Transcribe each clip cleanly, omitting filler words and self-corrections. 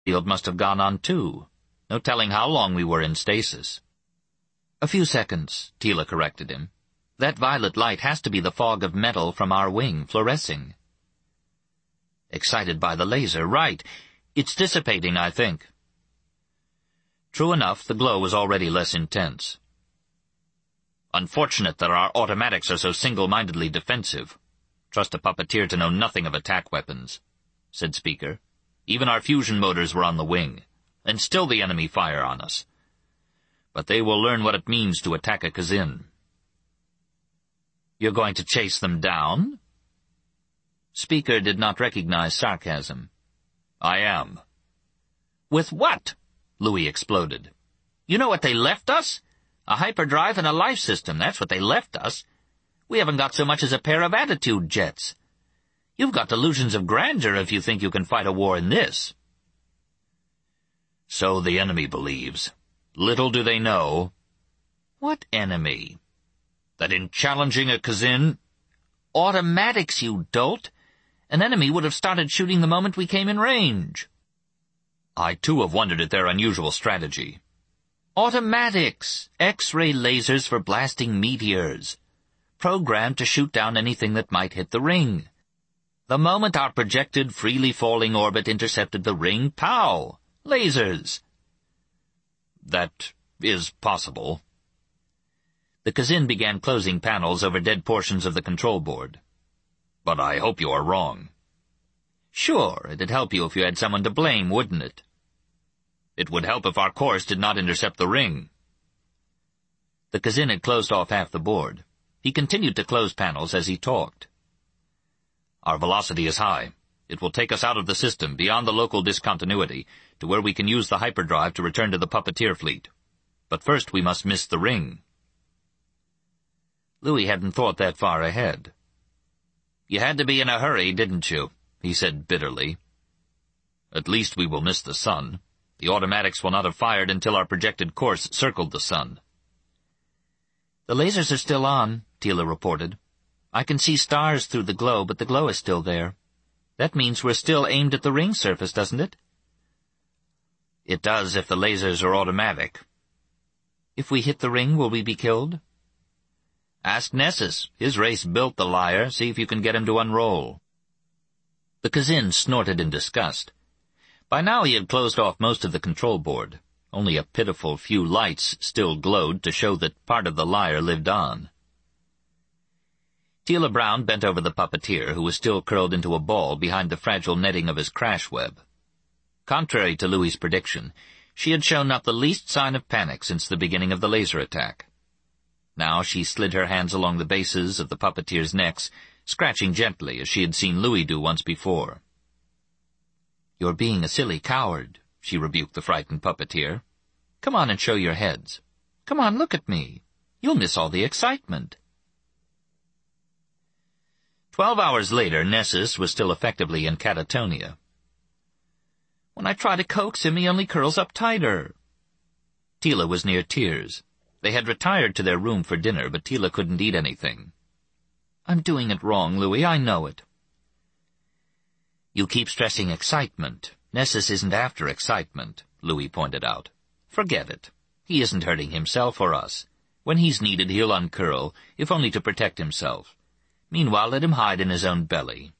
field must have gone on too. No telling how long we were in stasis. A few seconds, Tila corrected him. That violet light has to be the fog of metal from our wing fluorescing. Excited by the laser, right. It's dissipating, I think. True enough, the glow was already less intense. Unfortunate that our automatics are so single-mindedly defensive. Trust a puppeteer to know nothing of attack weapons, said Speaker. Even our fusion motors were on the wing, and still the enemy fire on us. But they will learn what it means to attack a Kazin. You're going to chase them down? Speaker did not recognize sarcasm. I am. With what? Louis exploded. You know what they left us? A hyperdrive and a life system, that's what they left us. We haven't got so much as a pair of attitude jets. You've got delusions of grandeur if you think you can fight a war in this. So the enemy believes. Little do they know. What enemy? That in challenging a Kazin... Automatics, you dolt! An enemy would have started shooting the moment we came in range. I too have wondered at their unusual strategy. Automatics! X-ray lasers for blasting meteors. Programmed to shoot down anything that might hit the ring. The moment our projected, freely falling orbit intercepted the ring, pow! Lasers! That is possible. The Kazin began closing panels over dead portions of the control board. But I hope you are wrong. Sure, it'd help you if you had someone to blame, wouldn't it? It would help if our course did not intercept the ring. The Kazin had closed off half the board. He continued to close panels as he talked. Our velocity is high. It will take us out of the system, beyond the local discontinuity, to where we can use the hyperdrive to return to the puppeteer fleet. But first we must miss the ring. Louis hadn't thought that far ahead. You had to be in a hurry, didn't you? He said bitterly. At least we will miss the sun. The automatics will not have fired until our projected course circled the sun. The lasers are still on, Tila reported. I can see stars through the glow, but the glow is still there. That means we're still aimed at the ring surface, doesn't it? It does if the lasers are automatic. If we hit the ring, will we be killed? Ask Nessus. His race built the liar. See if you can get him to unroll. The Kazin snorted in disgust. By now he had closed off most of the control board. Only a pitiful few lights still glowed to show that part of the liar lived on. Tila Brown bent over the puppeteer, who was still curled into a ball behind the fragile netting of his crash web. Contrary to Louis's prediction, she had shown not the least sign of panic since the beginning of the laser attack. Now she slid her hands along the bases of the puppeteers' necks, scratching gently as she had seen Louis do once before. "You're being a silly coward," she rebuked the frightened puppeteer. "Come on and show your heads. Come on, look at me. You'll miss all the excitement." 12 hours later, Nessus was still effectively in catatonia. "When I try to coax him, he only curls up tighter." Tila was near tears. They had retired to their room for dinner, but Tila couldn't eat anything. "I'm doing it wrong, Louis, I know it." "You keep stressing excitement. Nessus isn't after excitement," Louis pointed out. "Forget it. He isn't hurting himself or us. When he's needed, he'll uncurl, if only to protect himself. Meanwhile, let him hide in his own belly."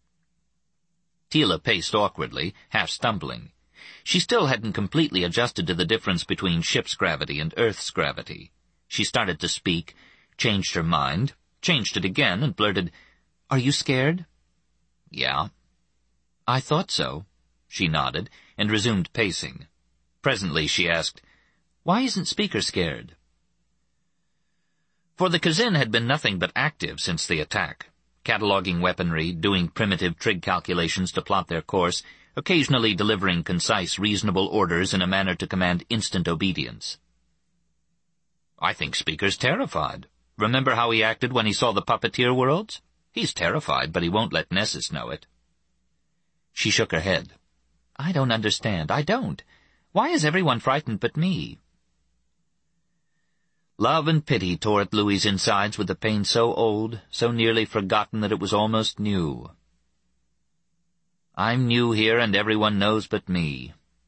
Tila paced awkwardly, half stumbling. She still hadn't completely adjusted to the difference between ship's gravity and Earth's gravity. She started to speak, changed her mind, changed it again, and blurted, "Are you scared?" "Yeah." "I thought so." She nodded, and resumed pacing. Presently she asked, "Why isn't Speaker scared?" For the Kazin had been nothing but active since the attack, cataloging weaponry, doing primitive trig calculations to plot their course, occasionally delivering concise, reasonable orders in a manner to command instant obedience. "I think Speaker's terrified. Remember how he acted when he saw the puppeteer worlds? He's terrified, but he won't let Nessus know it." She shook her head. "I don't understand. I don't. Why is everyone frightened but me?" Love and pity tore at Louis's insides with a pain so old, so nearly forgotten that it was almost new. "I'm new here, and everyone knows but me.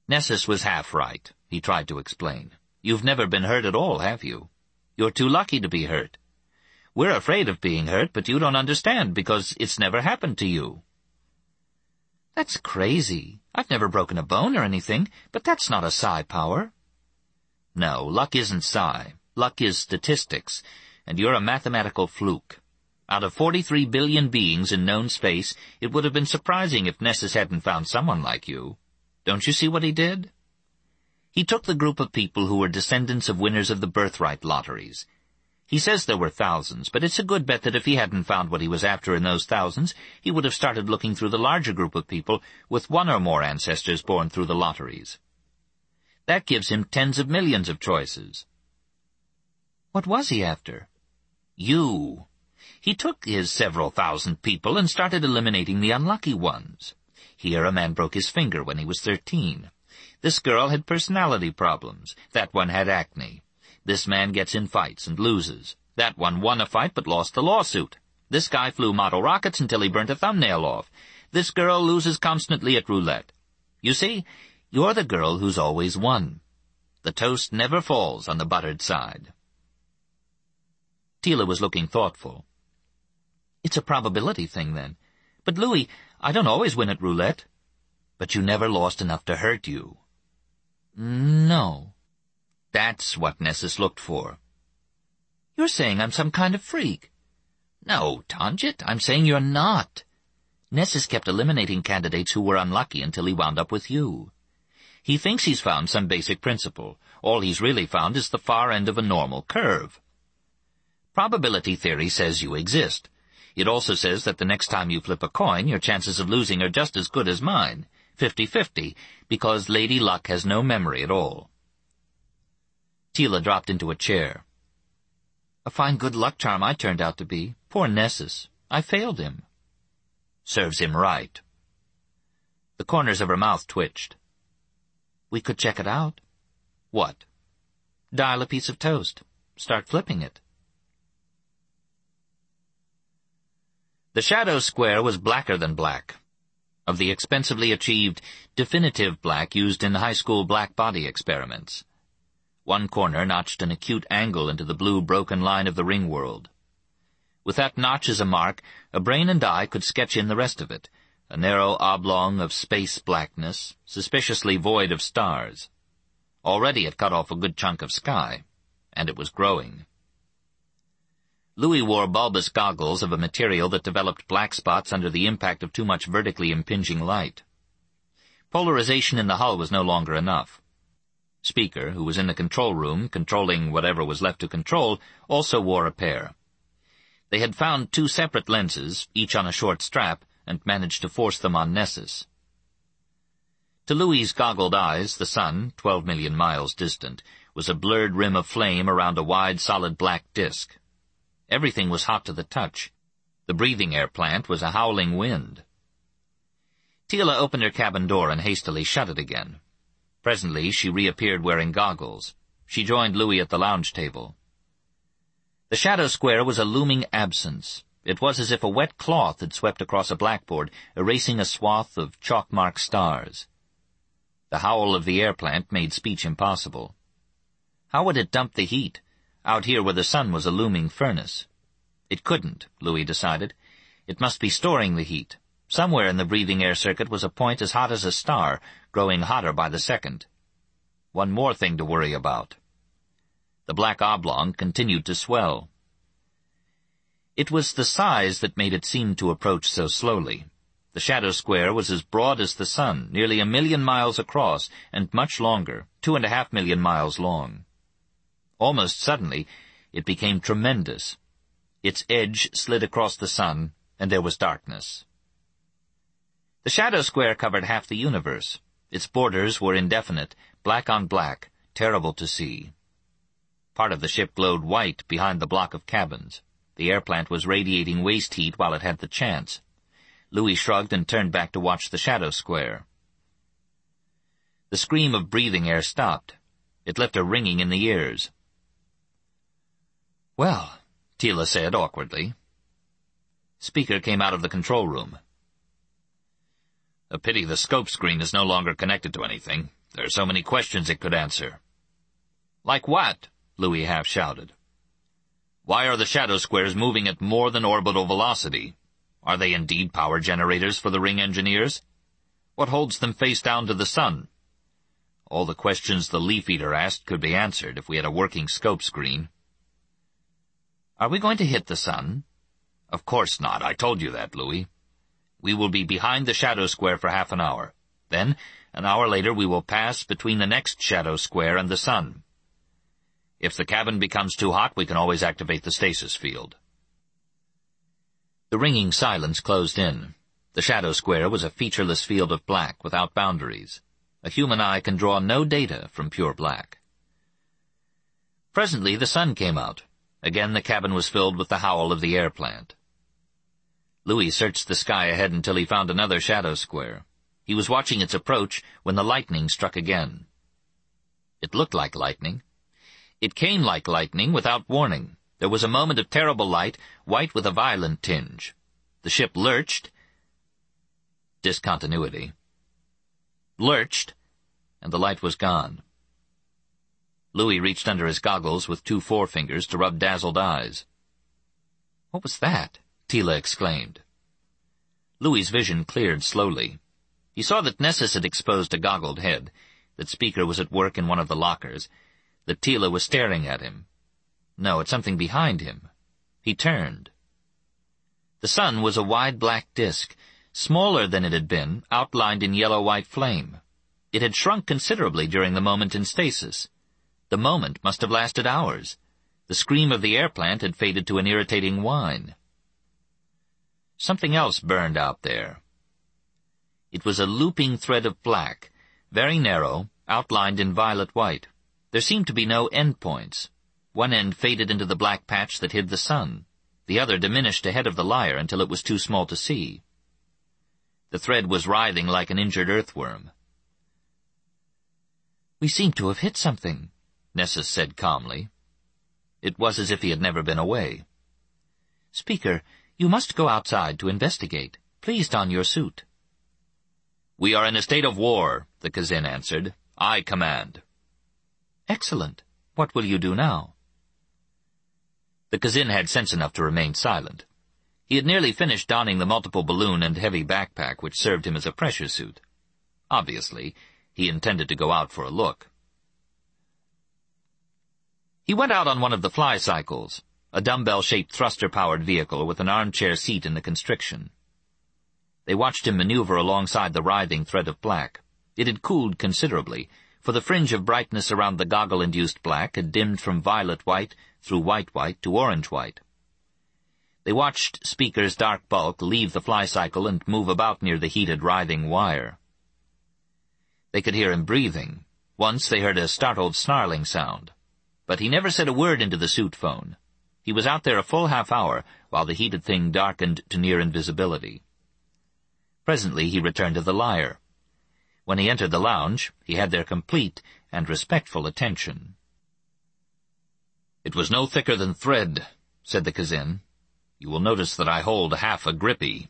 Nessus was half right, he tried to explain. You've never been hurt at all, have you? You're too lucky to be hurt. We're afraid of being hurt, but you don't understand because it's never happened to you. That's crazy. I've never broken a bone or anything, but that's not a psi power. No, luck isn't psi. Luck is statistics, and you're a mathematical fluke. Out of 43 billion beings in known space, it would have been surprising if Nessus hadn't found someone like you. Don't you see what he did? He took the group of people who were descendants of winners of the birthright lotteries. He says there were thousands, but it's a good bet that if he hadn't found what he was after in those thousands, he would have started looking through the larger group of people with one or more ancestors born through the lotteries. That gives him tens of millions of choices. What was he after? You. He took his several thousand people and started eliminating the unlucky ones. Here a man broke his finger when he was 13. This girl had personality problems. That one had acne. This man gets in fights and loses. That one won a fight but lost the lawsuit. This guy flew model rockets until he burnt a thumbnail off. This girl loses constantly at roulette. You see, you're the girl who's always won. The toast never falls on the buttered side. Tila was looking thoughtful. It's a probability thing, then. But, Louis, I don't always win at roulette. But you never lost enough to hurt you. No. That's what Nessus looked for. You're saying I'm some kind of freak. No, Tanjit, I'm saying you're not. Nessus kept eliminating candidates who were unlucky until he wound up with you. He thinks he's found some basic principle. All he's really found is the far end of a normal curve. Probability theory says you exist. It also says that the next time you flip a coin, your chances of losing are just as good as mine, 50-50, because Lady Luck has no memory at all. Tila dropped into a chair. A fine good luck charm I turned out to be. Poor Nessus. I failed him. Serves him right. The corners of her mouth twitched. We could check it out. What? Dial a piece of toast. Start flipping it. The shadow square was blacker than black, of the expensively achieved definitive black used in high school black body experiments. One corner notched an acute angle into the blue broken line of the ring world. With that notch as a mark, a brain and eye could sketch in the rest of it, a narrow oblong of space blackness, suspiciously void of stars. Already it cut off a good chunk of sky, and it was growing. Louis wore bulbous goggles of a material that developed black spots under the impact of too much vertically impinging light. Polarization in the hull was no longer enough. Speaker, who was in the control room, controlling whatever was left to control, also wore a pair. They had found two separate lenses, each on a short strap, and managed to force them on Nessus. To Louis's goggled eyes, the sun, 12 million miles distant, was a blurred rim of flame around a wide, solid black disk. Everything was hot to the touch. The breathing air plant was a howling wind. Tila opened her cabin door and hastily shut it again. Presently she reappeared wearing goggles. She joined Louis at the lounge table. The shadow square was a looming absence. It was as if a wet cloth had swept across a blackboard, erasing a swath of chalk-marked stars. The howl of the air plant made speech impossible. How would it dump the heat, out here where the sun was a looming furnace? It couldn't, Louis decided. It must be storing the heat. Somewhere in the breathing air circuit was a point as hot as a star, growing hotter by the second. One more thing to worry about. The black oblong continued to swell. It was the size that made it seem to approach so slowly. The shadow square was as broad as the sun, nearly 1 million miles across, and much longer, 2.5 million miles long. Almost suddenly, it became tremendous. Its edge slid across the sun, and there was darkness. The shadow square covered half the universe. Its borders were indefinite, black on black, terrible to see. Part of the ship glowed white behind the block of cabins. The air plant was radiating waste heat while it had the chance. Louis shrugged and turned back to watch the shadow square. The scream of breathing air stopped. It left a ringing in the ears. "Well," Tila said awkwardly. Speaker came out of the control room. "A pity the scope screen is no longer connected to anything. There are so many questions it could answer. Like what? Louis half shouted. Why are the shadow squares moving at more than orbital velocity? Are they indeed power generators for the ring engineers? What holds them face down to the sun? All the questions the Leaf-Eater asked could be answered if we had a working scope screen. Are we going to hit the sun? Of course not. I told you that, Louis. We will be behind the shadow square for half an hour. Then, an hour later, we will pass between the next shadow square and the sun. If the cabin becomes too hot, we can always activate the stasis field. The ringing silence closed in. The shadow square was a featureless field of black without boundaries. A human eye can draw no data from pure black. Presently the sun came out. Again the cabin was filled with the howl of the air plant. Louis searched the sky ahead until he found another shadow square. He was watching its approach when the lightning struck again. It looked like lightning. It came like lightning without warning. There was a moment of terrible light, white with a violent tinge. The ship lurched. Discontinuity. Lurched, and the light was gone. Louis reached under his goggles with 2 forefingers to rub dazzled eyes. "What was that?" Tila exclaimed. Louis's vision cleared slowly. He saw that Nessus had exposed a goggled head, that Speaker was at work in one of the lockers, that Tila was staring at him. No, at something behind him. He turned. The sun was a wide black disk, smaller than it had been, outlined in yellow-white flame. It had shrunk considerably during the moment in stasis. The moment must have lasted hours. The scream of the air plant had faded to an irritating whine. Something else burned out there. It was a looping thread of black, very narrow, outlined in violet-white. There seemed to be no endpoints. One end faded into the black patch that hid the sun. The other diminished ahead of the lyre until it was too small to see. The thread was writhing like an injured earthworm. "We seem to have hit something," Nessus said calmly. It was as if he had never been away. "Speaker, you must go outside to investigate. Please don your suit." "We are in a state of war," the Kazin answered. "I command." "Excellent. What will you do now?" The Kazin had sense enough to remain silent. He had nearly finished donning the multiple balloon and heavy backpack which served him as a pressure suit. Obviously, he intended to go out for a look. He went out on one of the fly cycles, a dumbbell-shaped thruster-powered vehicle with an armchair seat in the constriction. They watched him maneuver alongside the writhing thread of black. It had cooled considerably, for the fringe of brightness around the goggle-induced black had dimmed from violet-white through white-white to orange-white. They watched Speaker's dark bulk leave the fly cycle and move about near the heated, writhing wire. They could hear him breathing. Once they heard a startled snarling sound. But he never said a word into the suit phone. He was out there a full half-hour while the heated thing darkened to near invisibility. Presently he returned to the lyre. When he entered the lounge, he had their complete and respectful attention. "It was no thicker than thread," said the Kazin. "You will notice that I hold half a grippy."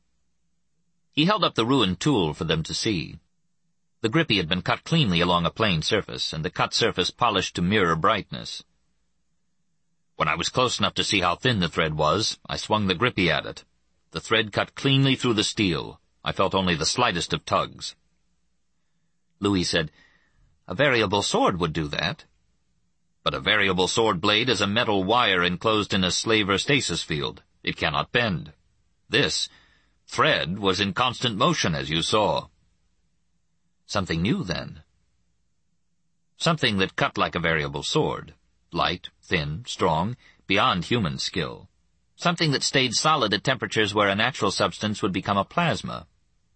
He held up the ruined tool for them to see. The grippy had been cut cleanly along a plain surface, and the cut surface polished to mirror brightness. When I was close enough to see how thin the thread was, I swung the grippy at it. The thread cut cleanly through the steel. I felt only the slightest of tugs. Louis said, "A variable sword would do that." "But a variable sword blade is a metal wire enclosed in a slaver stasis field. It cannot bend. This thread was in constant motion, as you saw." "Something new, then?" "Something that cut like a variable sword. Light, thin, strong, beyond human skill. Something that stayed solid at temperatures where a natural substance would become a plasma."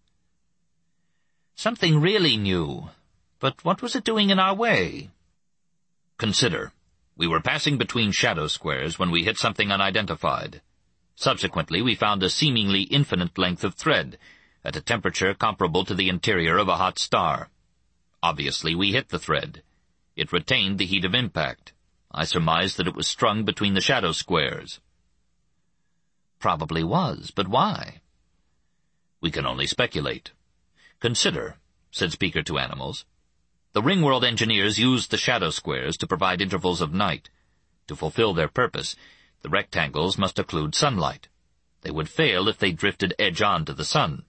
"Something really new. But what was it doing in our way?" "Consider. We were passing between shadow squares when we hit something unidentified. Subsequently, we found a seemingly infinite length of thread, at a temperature comparable to the interior of a hot star. Obviously, we hit the thread. It retained the heat of impact. I surmised that it was strung between the shadow squares." "Probably was, but why?" "We can only speculate. Consider," said Speaker to Animals. The Ringworld engineers used the shadow squares to provide intervals of night. To fulfill their purpose, the rectangles must occlude sunlight. They would fail if they drifted edge-on to the sun.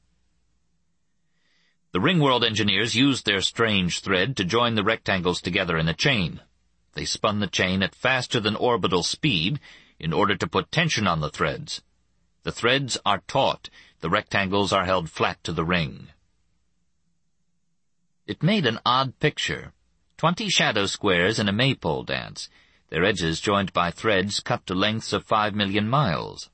The Ringworld engineers used their strange thread to join the rectangles together in a chain. They spun the chain at faster than orbital speed in order to put tension on the threads. The threads are taut. The rectangles are held flat to the ring. It made an odd picture. 20 shadow squares in a maypole dance, their edges joined by threads cut to lengths of 5 million miles.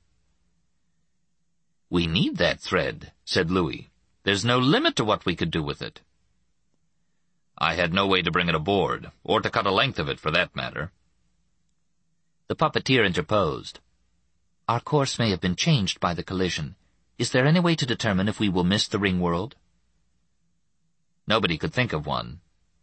"We need that thread," said Louis. "There's no limit to what we could do with it." "I had no way to bring it aboard, or to cut a length of it, for that matter." The puppeteer interposed. "Our course may have been changed by the collision. Is there any way to determine if we will miss the Ringworld?" Nobody could think of one.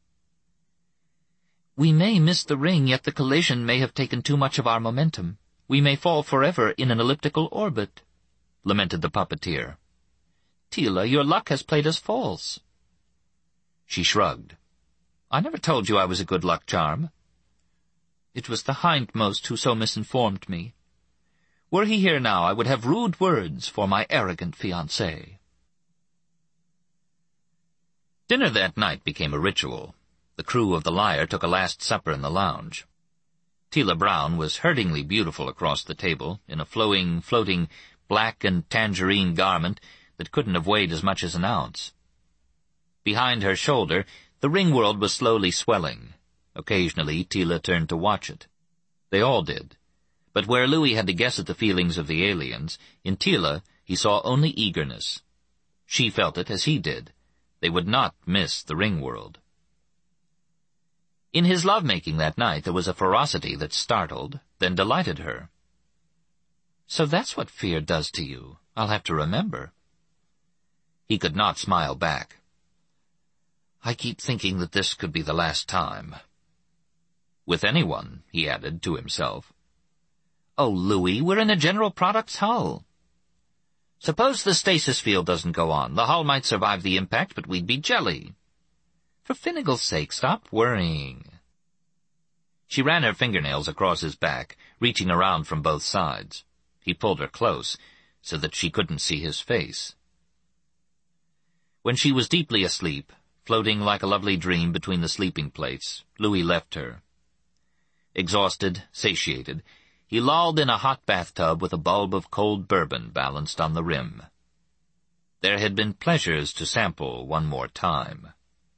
"We may miss the ring, yet the collision may have taken too much of our momentum. We may fall forever in an elliptical orbit," lamented the puppeteer. "Tila, your luck has played us false." She shrugged. "I never told you I was a good luck charm." "It was the hindmost who so misinformed me. Were he here now, I would have rude words for my arrogant fiancé." Dinner that night became a ritual. The crew of the Lyre took a last supper in the lounge. Tila Brown was hurtingly beautiful across the table, in a floating, black and tangerine garment that couldn't have weighed as much as an ounce. Behind her shoulder, the Ringworld was slowly swelling. Occasionally, Tila turned to watch it. They all did. But where Louis had to guess at the feelings of the aliens, in Tila he saw only eagerness. She felt it as he did. They would not miss the Ringworld. In his love-making that night there was a ferocity that startled, then delighted her. "So that's what fear does to you. I'll have to remember." He could not smile back. "I keep thinking that this could be the last time." "With anyone," he added to himself. "Oh, Louis, we're in a General Products hull." "Suppose the stasis field doesn't go on. The hull might survive the impact, but we'd be jelly." "For Finnegal's sake, stop worrying." She ran her fingernails across his back, reaching around from both sides. He pulled her close, so that she couldn't see his face. When she was deeply asleep, floating like a lovely dream between the sleeping plates, Louis left her. Exhausted, satiated, he lolled in a hot bathtub with a bulb of cold bourbon balanced on the rim. There had been pleasures to sample one more time.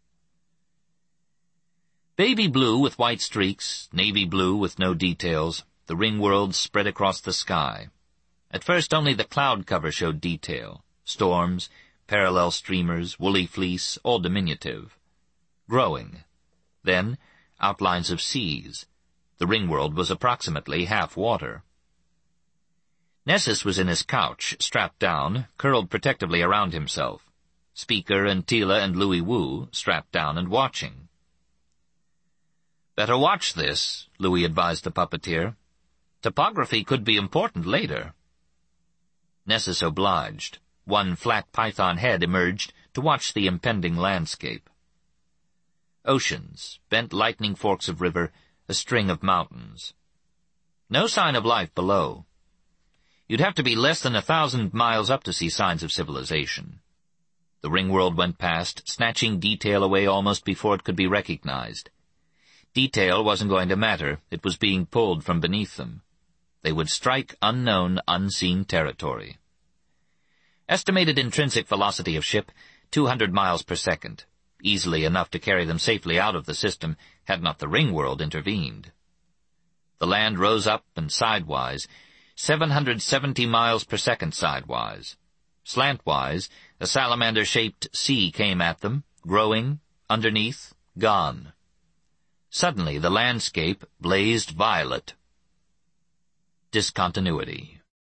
Baby blue with white streaks, navy blue with no details, the Ringworld spread across the sky. At first only the cloud cover showed detail. Storms, parallel streamers, woolly fleece, all diminutive. Growing. Then, outlines of seas. The Ringworld was approximately half water. Nessus was in his couch, strapped down, curled protectively around himself. Speaker and Tila and Louis Wu strapped down and watching. "Better watch this," Louis advised the puppeteer. "Topography could be important later." Nessus obliged. One flat python head emerged to watch the impending landscape. Oceans, bent lightning forks of river, a string of mountains. No sign of life below. You'd have to be less than 1,000 miles up to see signs of civilization. The Ringworld went past, snatching detail away almost before it could be recognized. Detail wasn't going to matter. It was being pulled from beneath them. They would strike unknown, unseen territory. Estimated intrinsic velocity of ship, 200 miles per second. Easily enough to carry them safely out of the system, had not the Ringworld intervened. The land rose up and sidewise, 770 miles per second sidewise. Slantwise, a salamander-shaped sea came at them, growing, underneath, gone. Suddenly the landscape blazed violet. Discontinuity.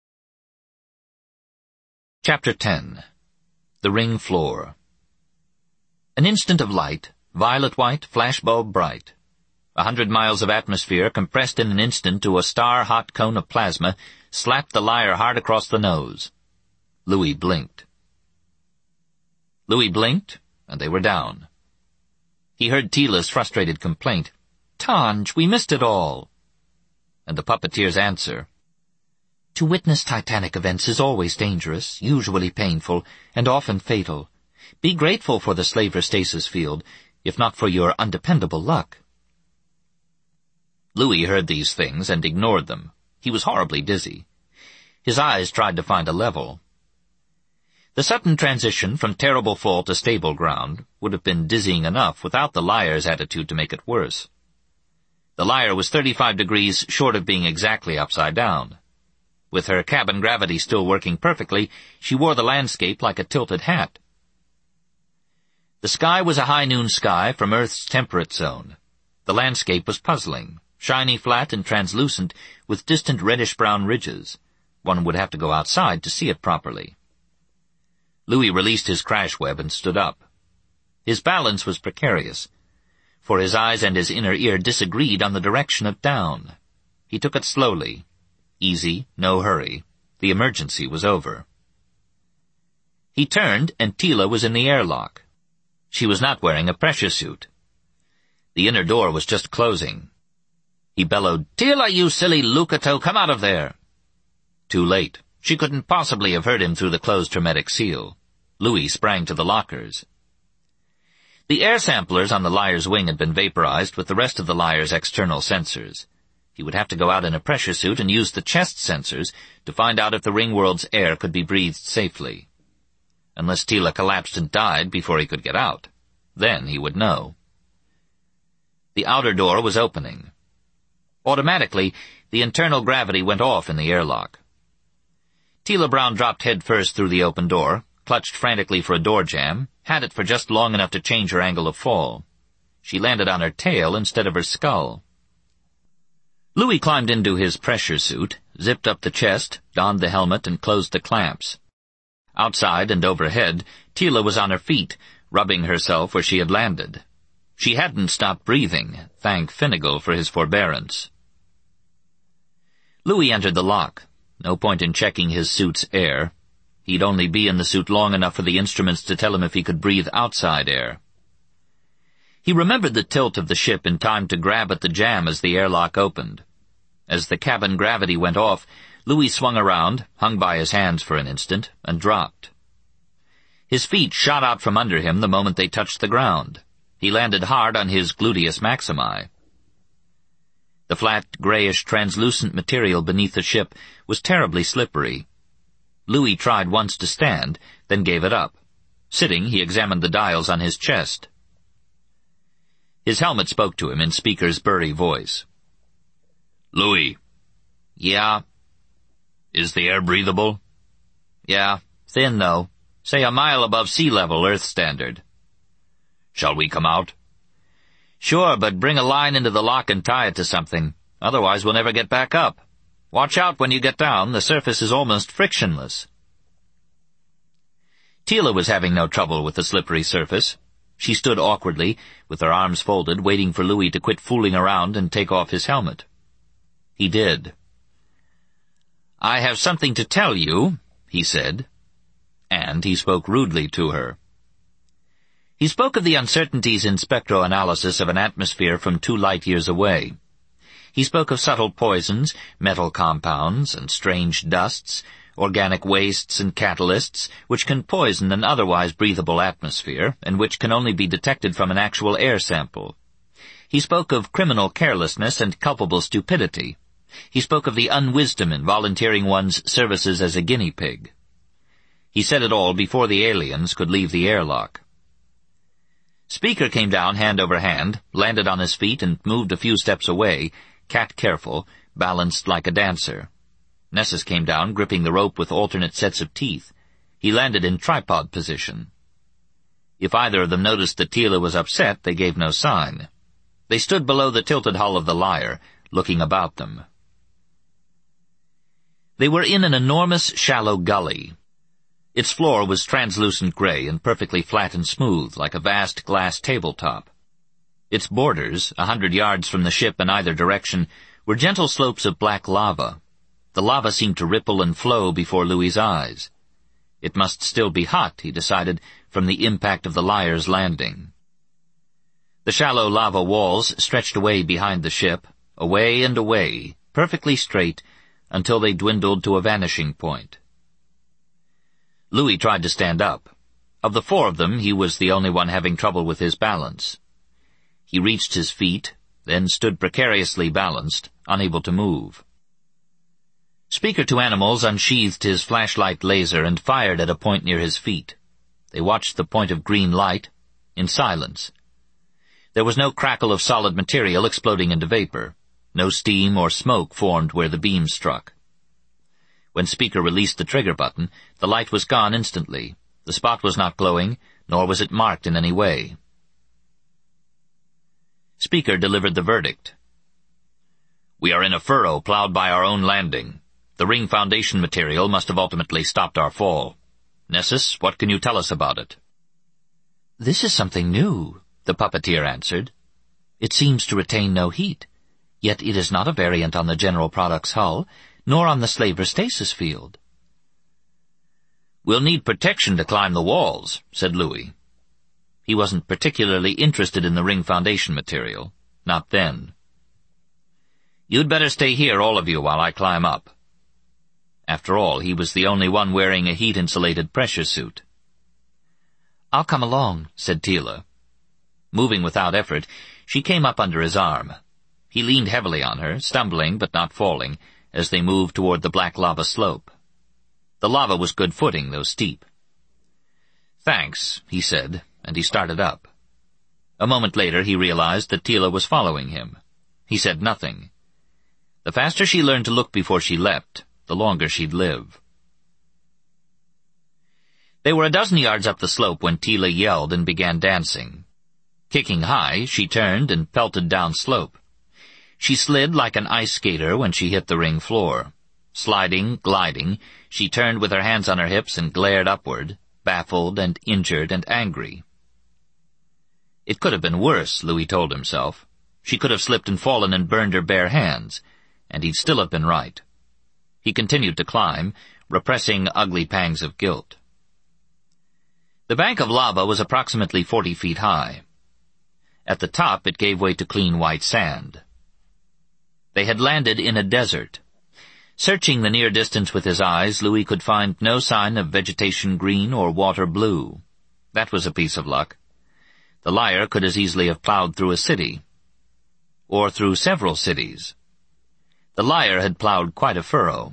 Chapter 10. The Ring Floor. An instant of light, violet-white, flashbulb bright. 100 miles of atmosphere compressed in an instant to a star-hot cone of plasma slapped the Lyre hard across the nose. Louis blinked. Louis blinked, and they were down. He heard Tila's frustrated complaint. "Tanj, we missed it all." And the puppeteer's answer. "To witness Titanic events is always dangerous, usually painful, and often fatal. Be grateful for the slaver stasis field, if not for your undependable luck." Louis heard these things and ignored them. He was horribly dizzy. His eyes tried to find a level. The sudden transition from terrible fall to stable ground would have been dizzying enough without the Lyre's attitude to make it worse. The Lyre was 35 degrees short of being exactly upside down. With her cabin gravity still working perfectly, she wore the landscape like a tilted hat. The sky was a high noon sky from Earth's temperate zone. The landscape was puzzling, shiny, flat, and translucent, with distant reddish-brown ridges. One would have to go outside to see it properly. Louis released his crash web and stood up. His balance was precarious, for his eyes and his inner ear disagreed on the direction of down. He took it slowly. Easy, no hurry. The emergency was over. He turned, and Tila was in the airlock. She was not wearing a pressure suit. The inner door was just closing. He bellowed, "Tila, you silly Lucato, come out of there!" Too late. She couldn't possibly have heard him through the closed hermetic seal. Louis sprang to the lockers. The air samplers on the Lyre's wing had been vaporized with the rest of the Lyre's external sensors. He would have to go out in a pressure suit and use the chest sensors to find out if the Ringworld's air could be breathed safely. Unless Tila collapsed and died before he could get out. Then he would know. The outer door was opening. Automatically, the internal gravity went off in the airlock. Tila Brown dropped headfirst through the open door, clutched frantically for a door jamb, had it for just long enough to change her angle of fall. She landed on her tail instead of her skull. Louis climbed into his pressure suit, zipped up the chest, donned the helmet, and closed the clamps. Outside and overhead, Tila was on her feet, rubbing herself where she had landed. She hadn't stopped breathing, thank Finnegal for his forbearance. Louis entered the lock. No point in checking his suit's air. He'd only be in the suit long enough for the instruments to tell him if he could breathe outside air. He remembered the tilt of the ship in time to grab at the jam as the airlock opened. As the cabin gravity went off, Louis swung around, hung by his hands for an instant, and dropped. His feet shot out from under him the moment they touched the ground. He landed hard on his gluteus maximi. The flat, grayish, translucent material beneath the ship was terribly slippery. Louis tried once to stand, then gave it up. Sitting, he examined the dials on his chest. His helmet spoke to him in Speaker's burry voice. "Louis." "Yeah." "Is the air breathable?" "Yeah. Thin, though. Say a mile above sea level, Earth standard." "Shall we come out?" "Sure, but bring a line into the lock and tie it to something. Otherwise we'll never get back up. Watch out when you get down. The surface is almost frictionless." Tila was having no trouble with the slippery surface. She stood awkwardly, with her arms folded, waiting for Louis to quit fooling around and take off his helmet. He did. "I have something to tell you," he said. And he spoke rudely to her. He spoke of the uncertainties in spectroanalysis of an atmosphere from 2 light-years away. He spoke of subtle poisons, metal compounds, and strange dusts, organic wastes and catalysts, which can poison an otherwise breathable atmosphere, and which can only be detected from an actual air sample. He spoke of criminal carelessness and culpable stupidity. He spoke of the unwisdom in volunteering one's services as a guinea pig. He said it all before the aliens could leave the airlock. Speaker came down hand over hand, landed on his feet, and moved a few steps away, cat-careful, balanced like a dancer. Nessus came down, gripping the rope with alternate sets of teeth. He landed in tripod position. If either of them noticed that Tila was upset, they gave no sign. They stood below the tilted hull of the Lyre, looking about them. They were in an enormous, shallow gully. Its floor was translucent gray and perfectly flat and smooth, like a vast glass tabletop. Its borders, 100 yards from the ship in either direction, were gentle slopes of black lava. The lava seemed to ripple and flow before Louis's eyes. It must still be hot, he decided, from the impact of the Lyre's landing. The shallow lava walls stretched away behind the ship, away and away, perfectly straight, until they dwindled to a vanishing point. Louis tried to stand up. Of the four of them, he was the only one having trouble with his balance. He reached his feet, then stood precariously balanced, unable to move. Speaker to Animals unsheathed his flashlight laser and fired at a point near his feet. They watched the point of green light, in silence. There was no crackle of solid material exploding into vapor. No steam or smoke formed where the beam struck. When Speaker released the trigger button, the light was gone instantly. The spot was not glowing, nor was it marked in any way. Speaker delivered the verdict. "We are in a furrow plowed by our own landing. The ring foundation material must have ultimately stopped our fall. Nessus, what can you tell us about it?" "This is something new," the puppeteer answered. "It seems to retain no heat, yet it is not a variant on the General Products hull, nor on the Slaver stasis field." "We'll need protection to climb the walls," said Louis. He wasn't particularly interested in the ring foundation material. Not then. "You'd better stay here, all of you, while I climb up." After all, he was the only one wearing a heat-insulated pressure suit. "I'll come along," said Teela. Moving without effort, she came up under his arm. He leaned heavily on her, stumbling but not falling, as they moved toward the black lava slope. The lava was good footing, though steep. "Thanks," he said, and he started up. A moment later he realized that Teela was following him. He said nothing. The faster she learned to look before she leapt, the longer she'd live. They were a dozen yards up the slope when Teela yelled and began dancing. Kicking high, she turned and pelted down slope. She slid like an ice skater when she hit the ring floor. Sliding, gliding, she turned with her hands on her hips and glared upward, baffled and injured and angry. It could have been worse, Louis told himself. She could have slipped and fallen and burned her bare hands, and he'd still have been right. He continued to climb, repressing ugly pangs of guilt. The bank of lava was approximately 40 feet high. At the top it gave way to clean white sand. They had landed in a desert. Searching the near distance with his eyes, Louis could find no sign of vegetation green or water blue. That was a piece of luck. The Liar could as easily have plowed through a city. Or through several cities. The Liar had plowed quite a furrow.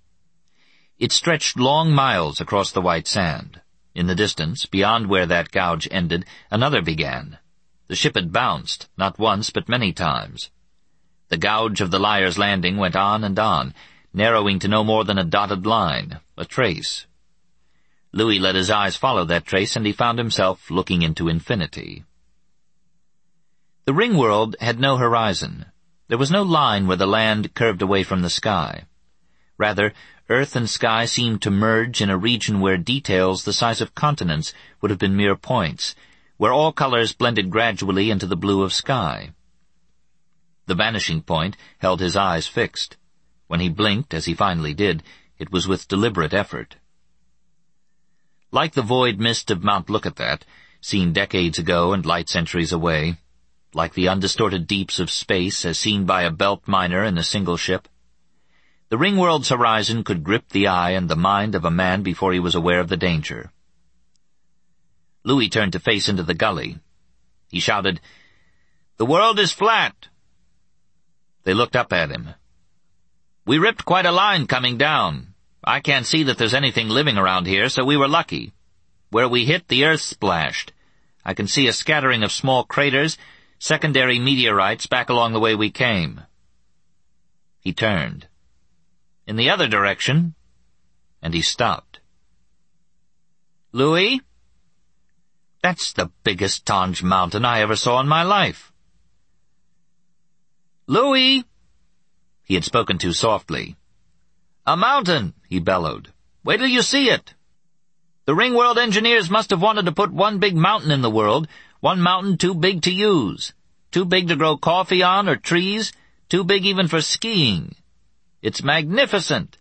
It stretched long miles across the white sand. In the distance, beyond where that gouge ended, another began. The ship had bounced, not once but many times. The gouge of the Liar's landing went on and on, narrowing to no more than a dotted line, a trace. Louis let his eyes follow that trace, and he found himself looking into infinity. The ring world had no horizon. There was no line where the land curved away from the sky. Rather, earth and sky seemed to merge in a region where details the size of continents would have been mere points, where all colors blended gradually into the blue of sky. The vanishing point held his eyes fixed. When he blinked, as he finally did, it was with deliberate effort. Like the void mist of Mount Look-at-That, seen decades ago and light centuries away, like the undistorted deeps of space as seen by a belt miner in a single ship, the ring-world's horizon could grip the eye and the mind of a man before he was aware of the danger. Louis turned to face into the gully. He shouted, "The world is flat!" They looked up at him. "We ripped quite a line coming down. I can't see that there's anything living around here, so we were lucky. Where we hit, the earth splashed. I can see a scattering of small craters, secondary meteorites back along the way we came." He turned. "In the other direction," and he stopped. "Louis? That's the biggest Tanj mountain I ever saw in my life." "Louis!" He had spoken too softly. "A mountain!" he bellowed. "Wait till you see it. The Ringworld engineers must have wanted to put one big mountain in the world, one mountain too big to use, too big to grow coffee on or trees, too big even for skiing. It's magnificent."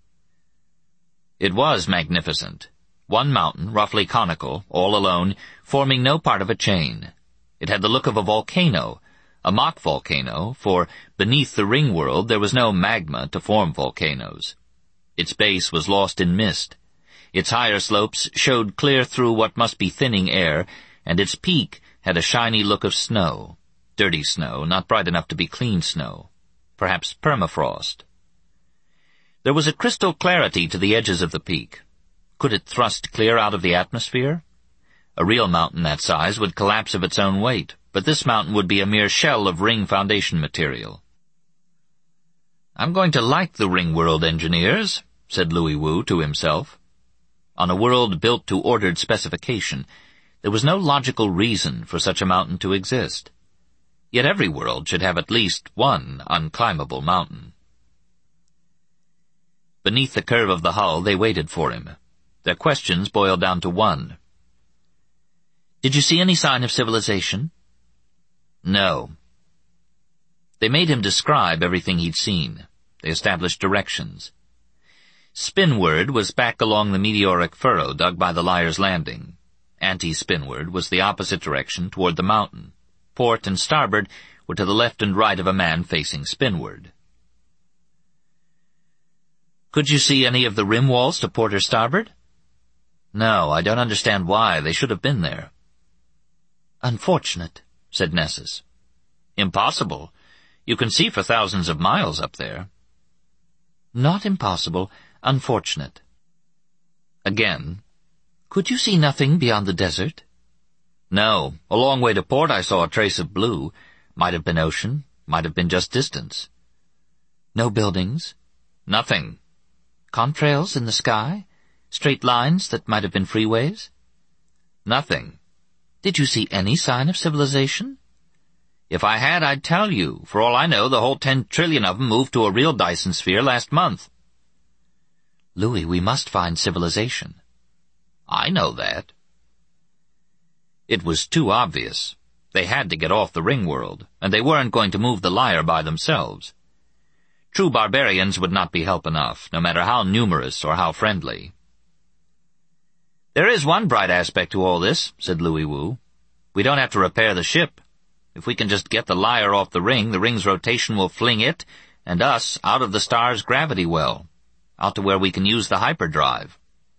It was magnificent. One mountain, roughly conical, all alone, forming no part of a chain. It had the look of a volcano, a mock volcano, for beneath the ring world there was no magma to form volcanoes. Its base was lost in mist. Its higher slopes showed clear through what must be thinning air, and its peak had a shiny look of snow. Dirty snow, not bright enough to be clean snow. Perhaps permafrost. There was a crystal clarity to the edges of the peak. Could it thrust clear out of the atmosphere? A real mountain that size would collapse of its own weight, but this mountain would be a mere shell of ring foundation material. "I'm going to like the ring world engineers," said Louis Wu to himself. On a world built to ordered specification, there was no logical reason for such a mountain to exist. Yet every world should have at least one unclimbable mountain. Beneath the curve of the hull, they waited for him. Their questions boiled down to one. "Did you see any sign of civilization?" "No." They made him describe everything he'd seen. They established directions. Spinward was back along the meteoric furrow dug by the Liar's Landing. Anti-spinward was the opposite direction toward the mountain. Port and starboard were to the left and right of a man facing spinward. "Could you see any of the rim walls to port or starboard?" "No, I don't understand why. They should have been there." "Unfortunate," said Nessus. "Impossible. You can see for thousands of miles up there." "Not impossible. Unfortunate." Again, "Could you see nothing beyond the desert?" "No. A long way to port I saw a trace of blue. Might have been ocean, might have been just distance." "No buildings?" "Nothing." "Contrails in the sky? Straight lines that might have been freeways?" "Nothing." "Did you see any sign of civilization?" "If I had, I'd tell you. For all I know, the whole 10 trillion of them moved to a real Dyson sphere last month." "Louis, we must find civilization." "I know that." It was too obvious. They had to get off the ring world, and they weren't going to move the Liar by themselves. True barbarians would not be help enough, no matter how numerous or how friendly. "There is one bright aspect to all this," said Louis Wu. "We don't have to repair the ship. If we can just get the Liar off the ring's rotation will fling it and us out of the star's gravity well, out to where we can use the hyperdrive."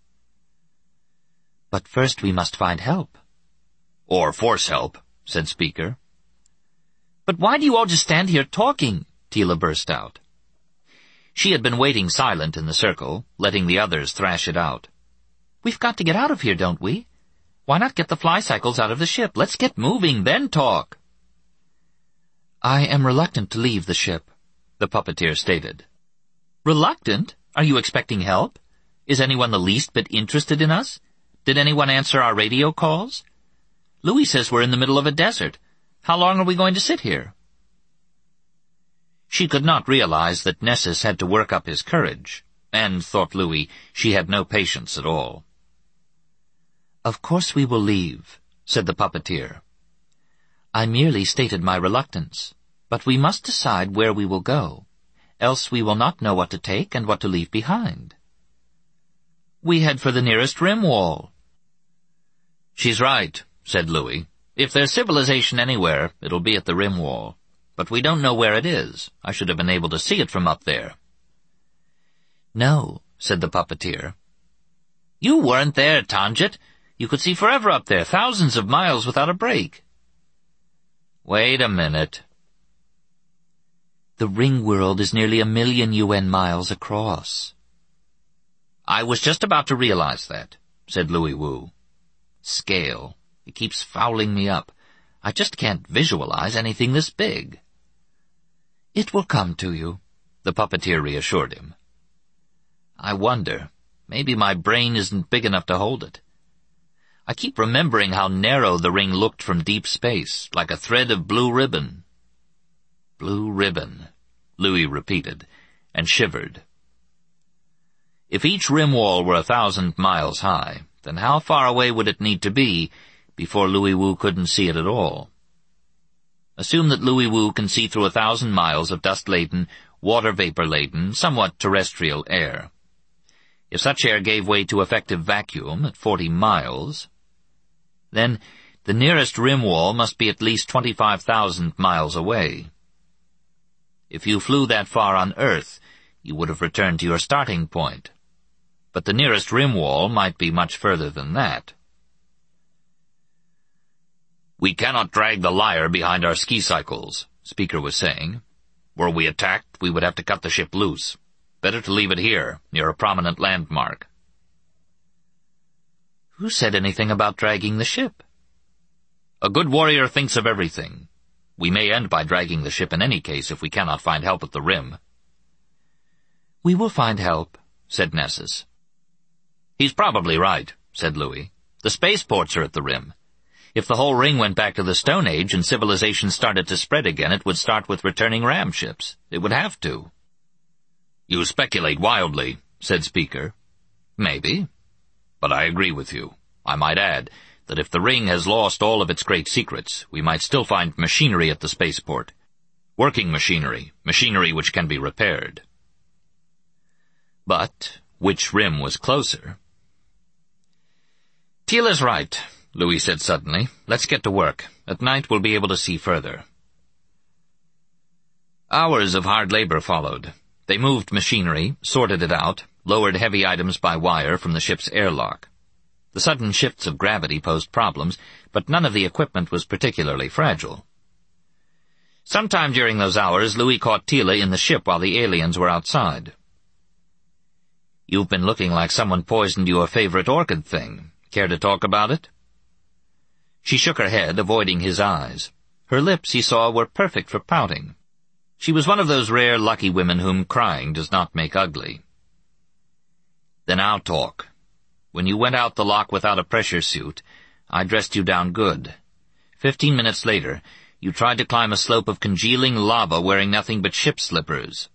"But first we must find help." "Or force help," said Speaker. "But why do you all just stand here talking?" Tila burst out. She had been waiting silent in the circle, letting the others thrash it out. "We've got to get out of here, don't we? Why not get the fly cycles out of the ship? Let's get moving, then talk." "I am reluctant to leave the ship," the puppeteer stated. "Reluctant? Are you expecting help? Is anyone the least bit interested in us? Did anyone answer our radio calls? Louis says we're in the middle of a desert. How long are we going to sit here?" She could not realize that Nessus had to work up his courage, and, thought Louis, she had no patience at all. "Of course we will leave," said the puppeteer. "I merely stated my reluctance, but we must decide where we will go, else we will not know what to take and what to leave behind." "We head for the nearest rim wall." "She's right," said Louis. "If there's civilization anywhere, it'll be at the rim wall. But we don't know where it is. I should have been able to see it from up there." "No," said the puppeteer. "You weren't there, Tanjit. You could see forever up there, thousands of miles without a break." "Wait a minute." "The ring world is nearly 1,000,000 UN miles across." "I was just about to realize that," said Louis Wu. "Scale. It keeps fouling me up. I just can't visualize anything this big." "It will come to you," the puppeteer reassured him. "I wonder. Maybe my brain isn't big enough to hold it. I keep remembering how narrow the ring looked from deep space, like a thread of blue ribbon." "Blue ribbon," Louis repeated, and shivered. If each rim wall were 1,000 miles high, then how far away would it need to be before Louis Wu couldn't see it at all? Assume that Louis Wu can see through 1,000 miles of dust-laden, water-vapor-laden, somewhat terrestrial air. If such air gave way to effective vacuum at 40 miles, then The nearest rim wall must be at least 25,000 miles away. If you flew that far on Earth, you would have returned to your starting point. But the nearest rim wall might be much further than that. "We cannot drag the Lyre behind our ski cycles," Speaker was saying. "Were we attacked, we would have to cut the ship loose. Better to leave it here, near a prominent landmark." Who said anything about dragging the ship? "A good warrior thinks of everything. We may end by dragging the ship in any case if we cannot find help at the rim." "We will find help," said Nessus. "He's probably right," said Louis. "The spaceports are at the rim. If the whole ring went back to the Stone Age and civilization started to spread again, it would start with returning ram ships. It would have to." "You speculate wildly," said Speaker. "Maybe. But I agree with you. I might add that if the ring has lost all of its great secrets, we might still find machinery at the spaceport. Working machinery which can be repaired." But which rim was closer? "Teela's right," Louis said suddenly. "Let's get to work. At night we'll be able to see further." Hours of hard labor followed. They moved machinery, sorted it out, lowered heavy items by wire from the ship's airlock. The sudden shifts of gravity posed problems, but none of the equipment was particularly fragile. Sometime during those hours, Louis caught Teela in the ship while the aliens were outside. "You've been looking like someone poisoned your favorite orchid thing. Care to talk about it?" She shook her head, avoiding his eyes. Her lips, he saw, were perfect for pouting. She was one of those rare, lucky women whom crying does not make ugly. "Then I'll talk. When you went out the lock without a pressure suit, I dressed you down good. 15 minutes later, you tried to climb a slope of congealing lava wearing nothing but ship slippers."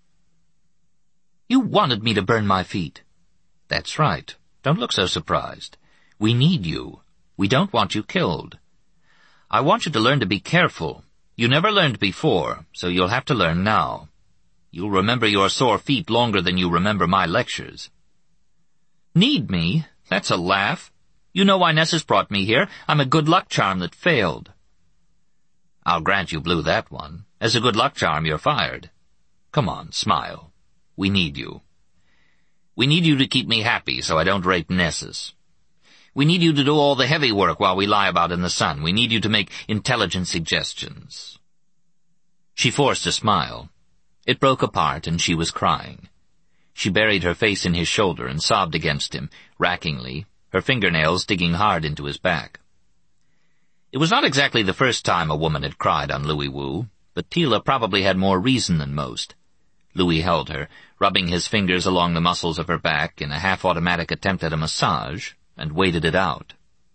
"You wanted me to burn my feet." "That's right. Don't look so surprised. We need you. We don't want you killed. I want you to learn to be careful. You never learned before, so you'll have to learn now. You'll remember your sore feet longer than you remember my lectures." "Need me? That's a laugh. You know why Nessus brought me here. I'm a good luck charm that failed." "I'll grant you blew that one. As a good luck charm, you're fired. Come on, smile. We need you. We need you to keep me happy so I don't rape Nessus. We need you to do all the heavy work while we lie about in the sun. We need you to make intelligent suggestions." She forced a smile. It broke apart, and she was crying. She buried her face in his shoulder and sobbed against him, rackingly, her fingernails digging hard into his back. It was not exactly the first time a woman had cried on Louis Wu, but Teela probably had more reason than most. Louis held her, rubbing his fingers along the muscles of her back in a half-automatic attempt at a massage, and waited it out.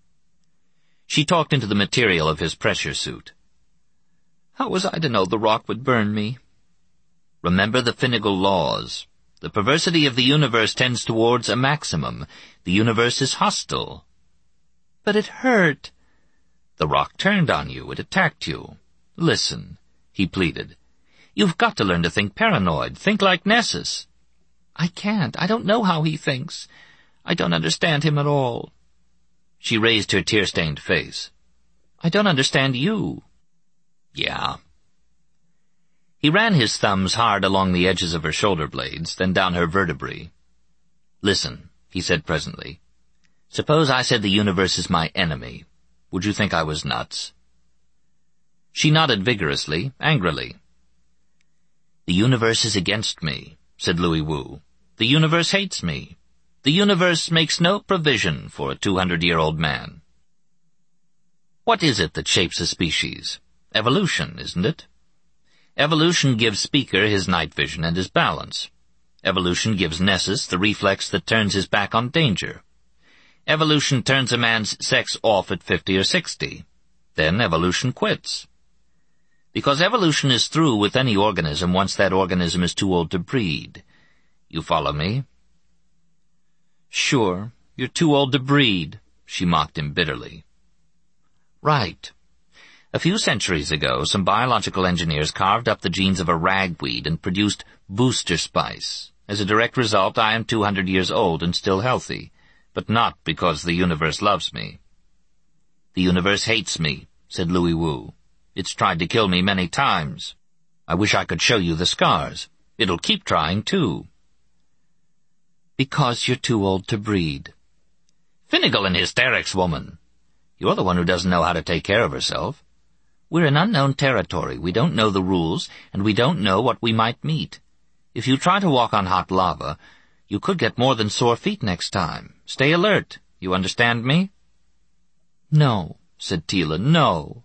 She talked into the material of his pressure suit. "How was I to know the rock would burn me?" "Remember the Finnegal laws. The perversity of the universe tends towards a maximum. The universe is hostile." "But it hurt." "The rock turned on you. It attacked you. Listen," he pleaded. "You've got to learn to think paranoid. Think like Nessus." "I can't. I don't know how he thinks. I don't understand him at all." She raised her tear-stained face. "I don't understand you." "Yeah." He ran his thumbs hard along the edges of her shoulder blades, then down her vertebrae. "Listen," he said presently. "Suppose I said the universe is my enemy. Would you think I was nuts?" She nodded vigorously, angrily. "The universe is against me," said Louis Wu. "The universe hates me. The universe makes no provision for a 200-year-old man." What is it that shapes a species? Evolution, isn't it? Evolution gives Speaker his night vision and his balance. Evolution gives Nessus the reflex that turns his back on danger. Evolution turns a man's sex off at 50 or 60. Then evolution quits. Because evolution is through with any organism once that organism is too old to breed. You follow me? "Sure, you're too old to breed," she mocked him bitterly. "Right. A few centuries ago, some biological engineers carved up the genes of a ragweed and produced booster spice. As a direct result, I am 200 years old and still healthy, but not because the universe loves me." "The universe hates me," said Louis Wu. "It's tried to kill me many times. I wish I could show you the scars. It'll keep trying, too." "Because you're too old to breed." "Finigal in hysterics, woman. You're the one who doesn't know how to take care of herself. We're in unknown territory. We don't know the rules, and we don't know what we might meet. If you try to walk on hot lava, you could get more than sore feet next time. Stay alert. You understand me?" "No," said Teela, "no."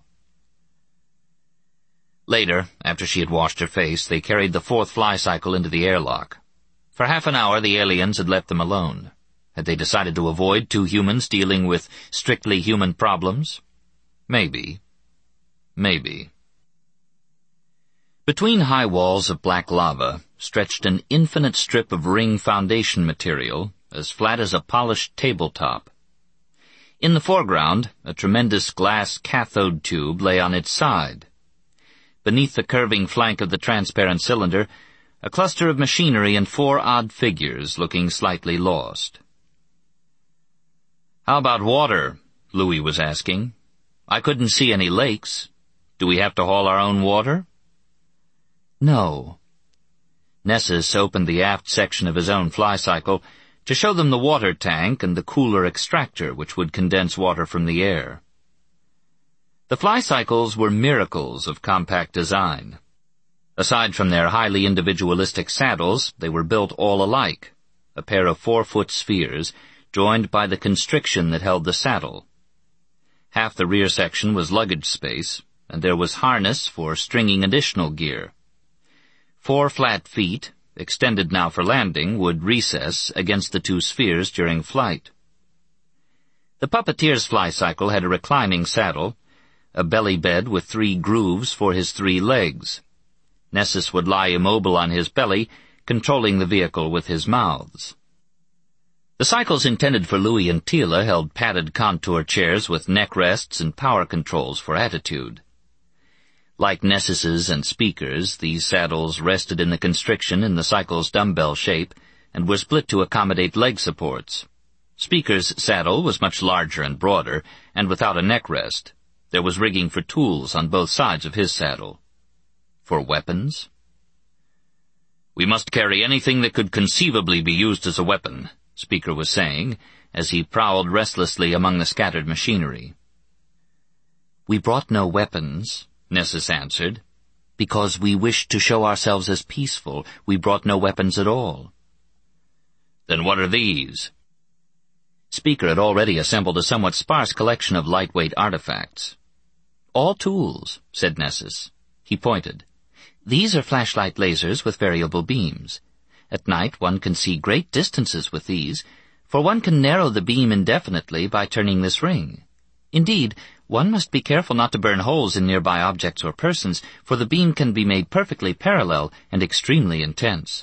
Later, after she had washed her face, they carried the fourth fly cycle into the airlock. For half an hour the aliens had left them alone. Had they decided to avoid two humans dealing with strictly human problems? Maybe. Maybe. Between high walls of black lava stretched an infinite strip of ring foundation material, as flat as a polished tabletop. In the foreground, a tremendous glass cathode tube lay on its side. Beneath the curving flank of the transparent cylinder, a cluster of machinery and four odd figures looking slightly lost. "How about water?" Louis was asking. "I couldn't see any lakes. Do we have to haul our own water?" "No." Nessus opened the aft section of his own fly cycle to show them the water tank and the cooler extractor which would condense water from the air. The fly cycles were miracles of compact design. Aside from their highly individualistic saddles, they were built all alike, a pair of 4-foot spheres joined by the constriction that held the saddle. Half the rear section was luggage space, and there was harness for stringing additional gear. 4 flat feet, extended now for landing, would recess against the two spheres during flight. The puppeteer's fly cycle had a reclining saddle, a belly bed with 3 grooves for his 3 legs. Nessus would lie immobile on his belly, controlling the vehicle with his mouths. The cycles intended for Louis and Teela held padded contour chairs with neck rests and power controls for attitude. Like Nessus's and Speaker's, these saddles rested in the constriction in the cycle's dumbbell shape and were split to accommodate leg supports. Speaker's saddle was much larger and broader, and without a neck rest. There was rigging for tools on both sides of his saddle. For weapons? "We must carry anything that could conceivably be used as a weapon," Speaker was saying, as he prowled restlessly among the scattered machinery. "We brought no weapons," Nessus answered. "Because we wished to show ourselves as peaceful, we brought no weapons at all." "Then what are these?" Speaker had already assembled a somewhat sparse collection of lightweight artifacts. "All tools," said Nessus. He pointed. "These are flashlight lasers with variable beams. At night one can see great distances with these, for one can narrow the beam indefinitely by turning this ring. Indeed, one must be careful not to burn holes in nearby objects or persons, for the beam can be made perfectly parallel and extremely intense.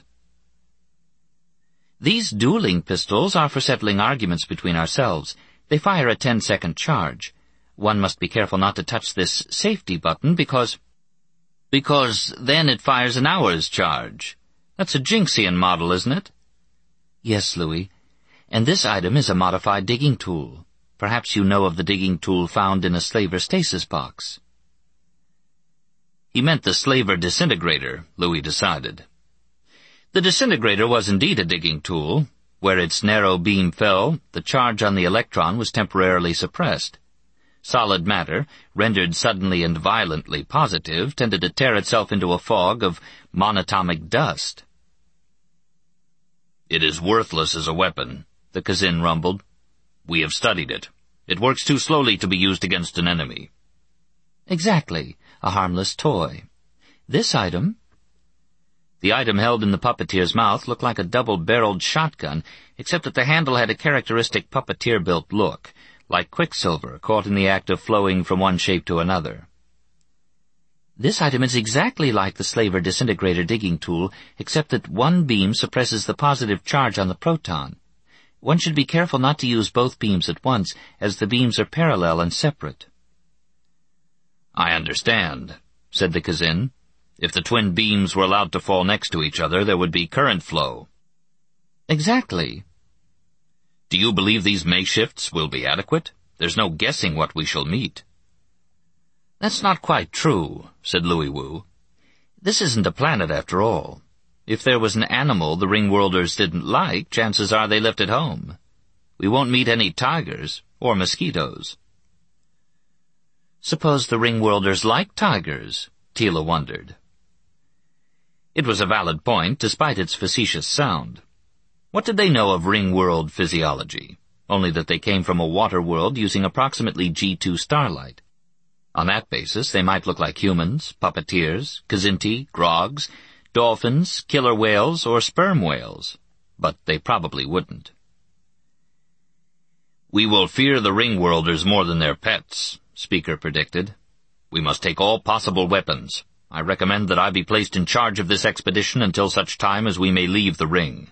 These dueling pistols are for settling arguments between ourselves. They fire a 10-second charge. One must be careful not to touch this safety button because then it fires an hour's charge. That's a Jinxian model, isn't it?" "Yes, Louis. And this item is a modified digging tool. Perhaps you know of the digging tool found in a slaver stasis box." He meant the slaver disintegrator, Louis decided. The disintegrator was indeed a digging tool. Where its narrow beam fell, the charge on the electron was temporarily suppressed. Solid matter, rendered suddenly and violently positive, tended to tear itself into a fog of monatomic dust. "It is worthless as a weapon," the Kazin rumbled. "We have studied it. It works too slowly to be used against an enemy." "Exactly. A harmless toy. This item—" The item held in the puppeteer's mouth looked like a double-barreled shotgun, except that the handle had a characteristic puppeteer-built look, like quicksilver caught in the act of flowing from one shape to another. "This item is exactly like the slaver disintegrator digging tool, except that one beam suppresses the positive charge on the proton. One should be careful not to use both beams at once, as the beams are parallel and separate." "I understand," said the Kazin. "If the twin beams were allowed to fall next to each other, there would be current flow." "Exactly." "Do you believe these makeshifts will be adequate?" There's no guessing what we shall meet." "That's not quite true," said Louis Wu. "This isn't a planet after all. If there was an animal the Ringworlders didn't like, chances are they left it home. We won't meet any tigers or mosquitoes." "Suppose the Ringworlders like tigers?" Teela wondered. It was a valid point, despite its facetious sound. What did they know of Ringworld physiology? Only that they came from a water world using approximately G2 starlight. On that basis, they might look like humans, puppeteers, Kzinti, grogs, dolphins, killer whales, or sperm whales. But they probably wouldn't. "We will fear the Ringworlders more than their pets," Speaker predicted. "We must take all possible weapons. I recommend that I be placed in charge of this expedition until such time as we may leave the ring."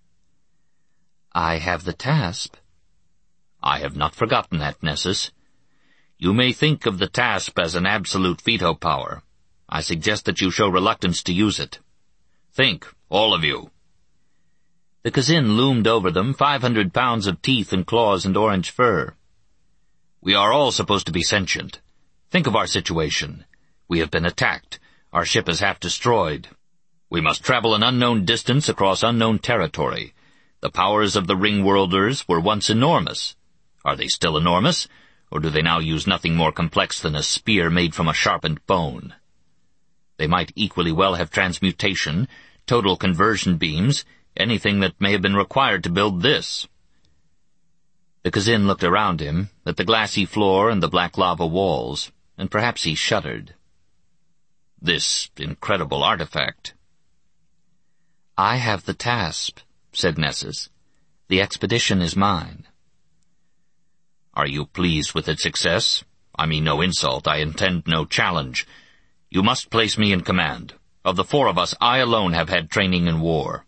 "I have the TASP." "I have not forgotten that, Nessus. You may think of the TASP as an absolute veto power. I suggest that you show reluctance to use it. Think, all of you." The Kazin loomed over them, 500 pounds of teeth and claws and orange fur. "We are all supposed to be sentient. Think of our situation. We have been attacked. Our ship is half destroyed. We must travel an unknown distance across unknown territory. The powers of the Ringworlders were once enormous. Are they still enormous, or do they now use nothing more complex than a spear made from a sharpened bone? They might equally well have transmutation, total conversion beams, anything that may have been required to build this." The Kazin looked around him, at the glassy floor and the black lava walls, and perhaps he shuddered. "This incredible artifact." "I have the TASP," said Nessus. "The expedition is mine." "Are you pleased with its success? I mean no insult. I intend no challenge. You must place me in command. Of the 4 of us, I alone have had training in war."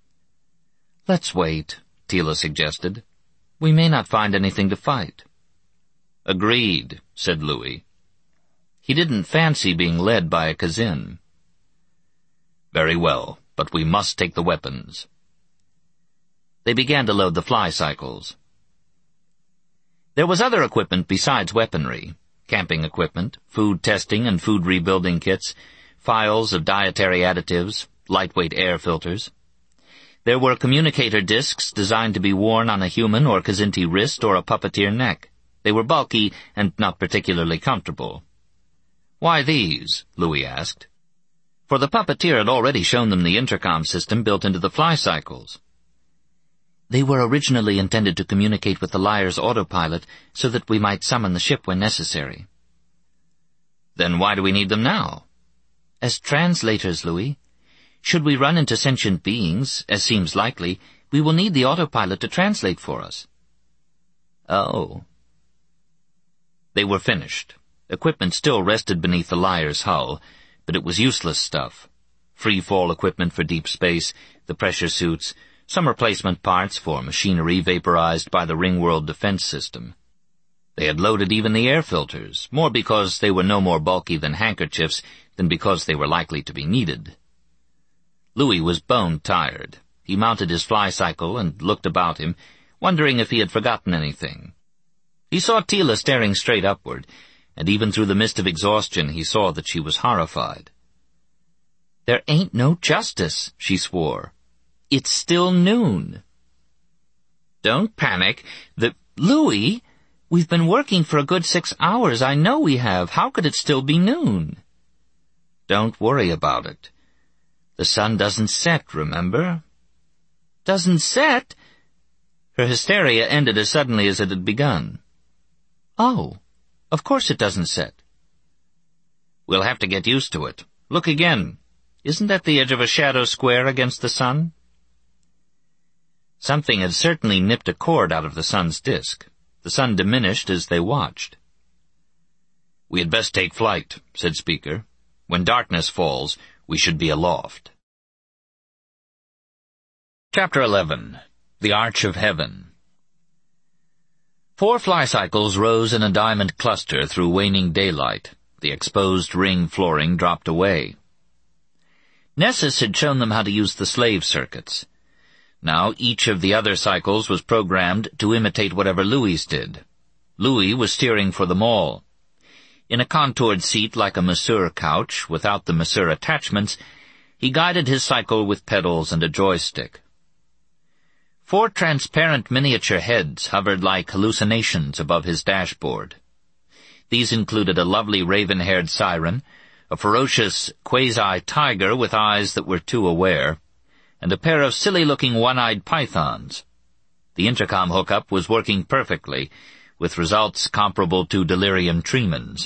"Let's wait," Teela suggested. "We may not find anything to fight." "Agreed," said Louis. He didn't fancy being led by a Kazin. "Very well, but we must take the weapons." They began to load the fly cycles. There was other equipment besides weaponry: camping equipment, food testing and food rebuilding kits, files of dietary additives, lightweight air filters. There were communicator discs designed to be worn on a human or Kzinti wrist or a puppeteer neck. They were bulky and not particularly comfortable. "Why these?" Louis asked. For the puppeteer had already shown them the intercom system built into the fly cycles. "They were originally intended to communicate with the Liar's autopilot so that we might summon the ship when necessary." "Then why do we need them now?" "As translators, Louis. Should we run into sentient beings, as seems likely, we will need the autopilot to translate for us." "Oh." They were finished. Equipment still rested beneath the Liar's hull, but it was useless stuff. Free-fall equipment for deep space, the pressure suits, some replacement parts for machinery vaporized by the Ringworld defense system. They had loaded even the air filters, more because they were no more bulky than handkerchiefs than because they were likely to be needed. Louis was bone-tired. He mounted his fly cycle and looked about him, wondering if he had forgotten anything. He saw Teela staring straight upward, and even through the mist of exhaustion he saw that she was horrified. "There ain't no justice," she swore. "It's still noon." "Don't panic. Louis, we've been working for a good 6 hours. I know we have. How could it still be noon?" "Don't worry about it. The sun doesn't set, remember?" "Doesn't set?" Her hysteria ended as suddenly as it had begun. "Oh, of course it doesn't set." "We'll have to get used to it. Look again. Isn't that the edge of a shadow square against the sun?" Something had certainly nipped a cord out of the sun's disk. The sun diminished as they watched. "We had best take flight," said Speaker. "When darkness falls, we should be aloft." Chapter 11. The Arch of Heaven. 4 fly cycles rose in a diamond cluster through waning daylight. The exposed ring flooring dropped away. Nessus had shown them how to use the slave circuits. Now each of the other cycles was programmed to imitate whatever Louis did. Louis was steering for the mall. In a contoured seat like a masseur couch, without the masseur attachments, he guided his cycle with pedals and a joystick. 4 transparent miniature heads hovered like hallucinations above his dashboard. These included a lovely raven-haired siren, a ferocious quasi-tiger with eyes that were too aware, and a pair of silly-looking one-eyed pythons. The intercom hookup was working perfectly, with results comparable to delirium tremens.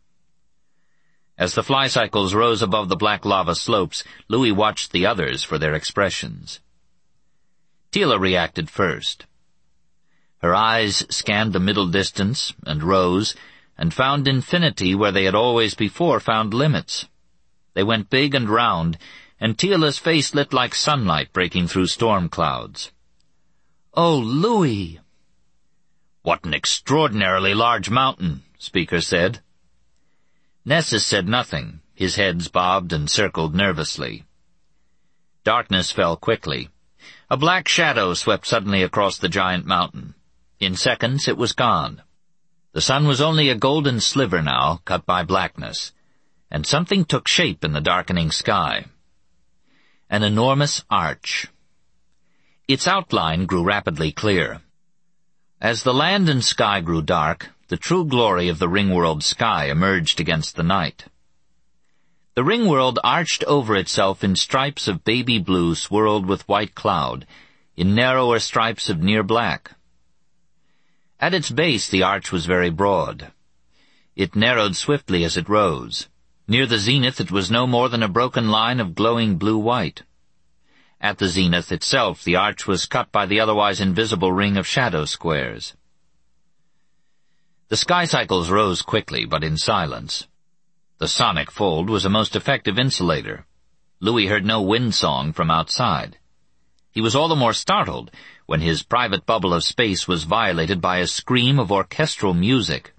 As the flycycles rose above the black lava slopes, Louis watched the others for their expressions. Tila reacted first. Her eyes scanned the middle distance and rose, and found infinity where they had always before found limits. They went big and round, and Tila's face lit like sunlight breaking through storm clouds. "Oh, Louis!" "What an extraordinarily large mountain," Speaker said. Nessus said nothing. His heads bobbed and circled nervously. Darkness fell quickly. A black shadow swept suddenly across the giant mountain. In seconds it was gone. The sun was only a golden sliver now, cut by blackness, and something took shape in the darkening sky. An enormous arch. Its outline grew rapidly clear. As the land and sky grew dark, the true glory of the Ringworld sky emerged against the night. The Ringworld arched over itself in stripes of baby blue swirled with white cloud, in narrower stripes of near black. At its base the arch was very broad. It narrowed swiftly as it rose. Near the zenith it was no more than a broken line of glowing blue-white. At the zenith itself the arch was cut by the otherwise invisible ring of shadow squares. The sky cycles rose quickly, but in silence. The sonic fold was a most effective insulator. Louis heard no wind song from outside. He was all the more startled when his private bubble of space was violated by a scream of orchestral music.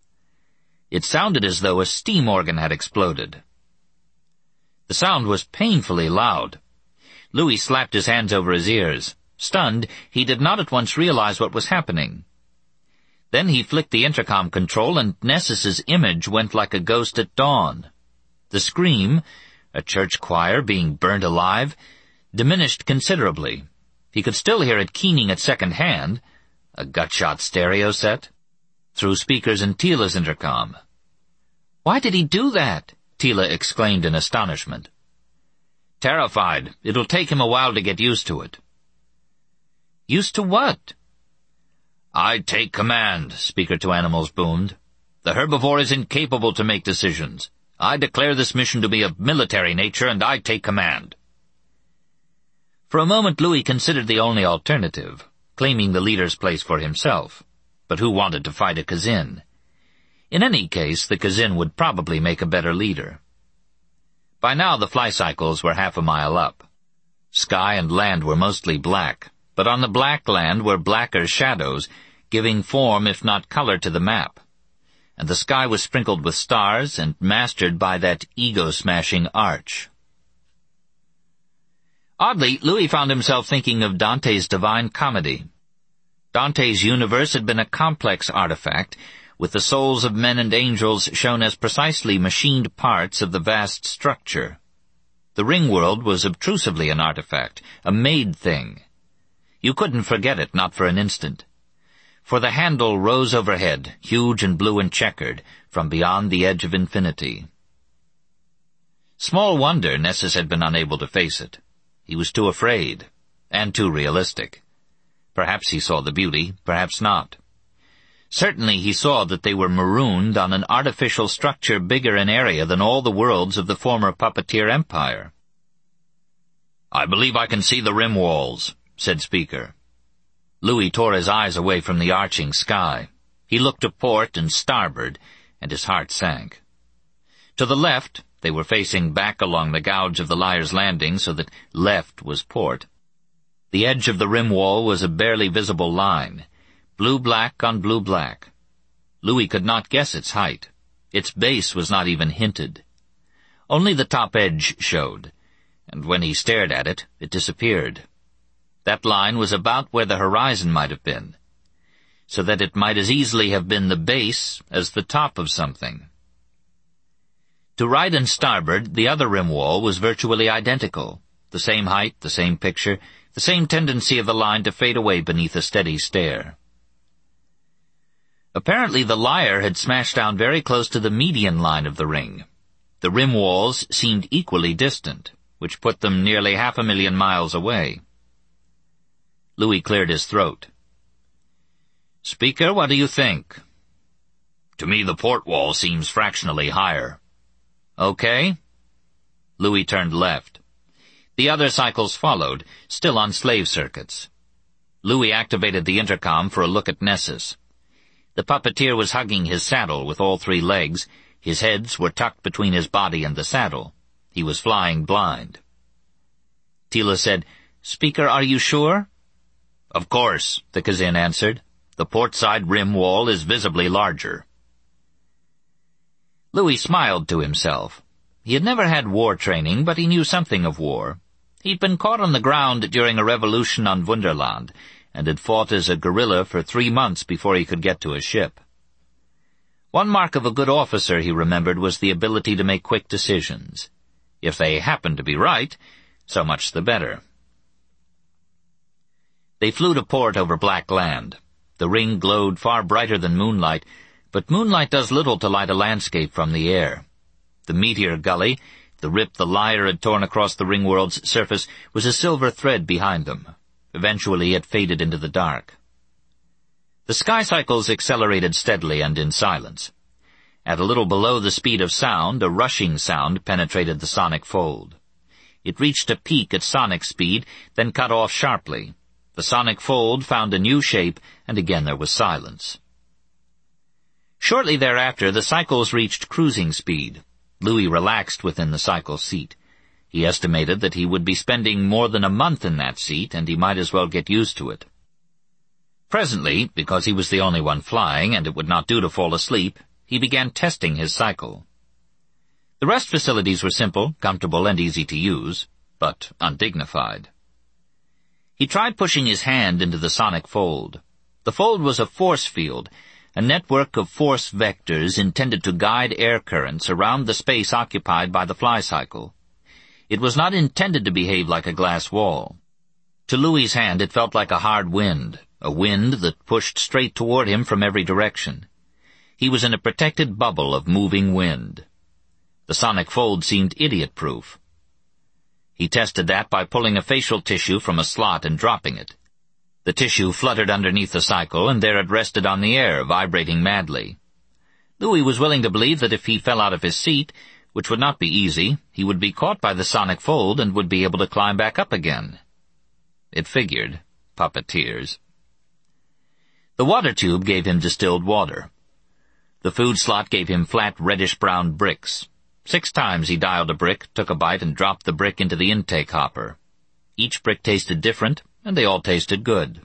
It sounded as though a steam organ had exploded. The sound was painfully loud. Louis slapped his hands over his ears. Stunned, he did not at once realize what was happening. Then he flicked the intercom control, and Nessus's image went like a ghost at dawn. The scream, a church choir being burned alive, diminished considerably. He could still hear it keening at second hand, a gut-shot stereo set, through speakers in Tila's intercom. "Why did he do that?" Tila exclaimed in astonishment. "Terrified. It'll take him a while to get used to it." "Used to what?" "I take command," Speaker to Animals boomed. "The herbivore is incapable to make decisions. I declare this mission to be of military nature, and I take command." For a moment Louis considered the only alternative, claiming the leader's place for himself. But who wanted to fight a Kazin? In any case, the Kazin would probably make a better leader. By now the flycycles were half a mile up. Sky and land were mostly black, but on the black land were blacker shadows, giving form if not color to the map. And the sky was sprinkled with stars and mastered by that ego-smashing arch. Oddly, Louis found himself thinking of Dante's Divine Comedy. Dante's universe had been a complex artifact, with the souls of men and angels shown as precisely machined parts of the vast structure. The Ringworld was obtrusively an artifact, a made thing. You couldn't forget it, not for an instant. For the handle rose overhead, huge and blue and checkered, from beyond the edge of infinity. Small wonder Nessus had been unable to face it. He was too afraid, and too realistic. Perhaps he saw the beauty, perhaps not. Certainly he saw that they were marooned on an artificial structure bigger in area than all the worlds of the former puppeteer empire. "I believe I can see the rim walls," said Speaker. Louis tore his eyes away from the arching sky. He looked to port and starboard, and his heart sank. To the left, they were facing back along the gouge of the Liar's Landing so that left was port. The edge of the rim wall was a barely visible line, blue-black on blue-black. Louis could not guess its height. Its base was not even hinted. Only the top edge showed, and when he stared at it, it disappeared. That line was about where the horizon might have been. so that it might as easily have been the base as the top of something. To right and starboard, the other rim wall was virtually identical. The same height, the same picture, the same tendency of the line to fade away beneath a steady stare. Apparently the Lyre had smashed down very close to the median line of the ring. The rim walls seemed equally distant, which put them nearly 500,000 miles away. Louis cleared his throat. "Speaker, what do you think?" "To me the port wall seems fractionally higher." "Okay." Louis turned left. The other cycles followed, still on slave circuits. Louis activated the intercom for a look at Nessus. The puppeteer was hugging his saddle with all 3 legs. His heads were tucked between his body and the saddle. He was flying blind. Tila said, "Speaker, are you sure?" "Of course," the Kazin answered. "The port side rim wall is visibly larger." Louis smiled to himself. He had never had war training, but he knew something of war. He'd been caught on the ground during a revolution on Wunderland, and had fought as a guerrilla for 3 months before he could get to a ship. One mark of a good officer, he remembered, was the ability to make quick decisions. If they happened to be right, so much the better. They flew to port over black land. The ring glowed far brighter than moonlight, but moonlight does little to light a landscape from the air. The meteor gully, the rip the Lyre had torn across the ring-world's surface, was a silver thread behind them. Eventually it faded into the dark. The sky cycles accelerated steadily and in silence. At a little below the speed of sound, a rushing sound penetrated the sonic fold. It reached a peak at sonic speed, then cut off sharply. The sonic fold found a new shape, and again there was silence. Shortly thereafter, the cycles reached cruising speed. Louis relaxed within the cycle seat. He estimated that he would be spending more than a month in that seat, and he might as well get used to it. Presently, because he was the only one flying, and it would not do to fall asleep, he began testing his cycle. The rest facilities were simple, comfortable, and easy to use, but undignified. He tried pushing his hand into the sonic fold. The fold was a force field, a network of force vectors intended to guide air currents around the space occupied by the fly cycle. It was not intended to behave like a glass wall. To Louis's hand it felt like a hard wind, a wind that pushed straight toward him from every direction. He was in a protected bubble of moving wind. The sonic fold seemed idiot-proof. He tested that by pulling a facial tissue from a slot and dropping it. The tissue fluttered underneath the cycle, and there it rested on the air, vibrating madly. Louis was willing to believe that if he fell out of his seat, which would not be easy, he would be caught by the sonic fold and would be able to climb back up again. It figured. Puppeteers. The water tube gave him distilled water. The food slot gave him flat reddish-brown bricks. 6 times he dialed a brick, took a bite, and dropped the brick into the intake hopper. Each brick tasted different, and they all tasted good.